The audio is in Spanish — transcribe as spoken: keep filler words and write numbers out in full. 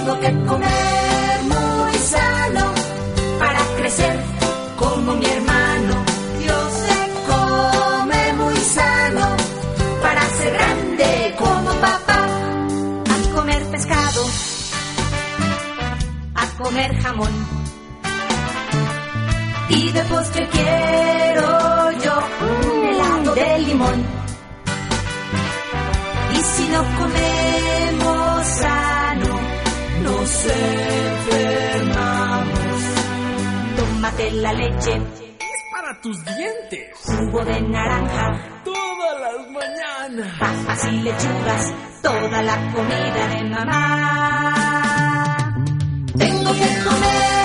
Tengo que comer muy sano para crecer como mi hermano. Dios se come muy sano para ser grande como papá. A comer pescado, a comer jamón, y de postre quiero yo un helado de limón. Y si no comemos sano, nos enfermamos. Tómate la leche, es para tus dientes. Jugo de naranja, todas las mañanas. Papas y lechugas, toda la comida de mamá. Tengo que comer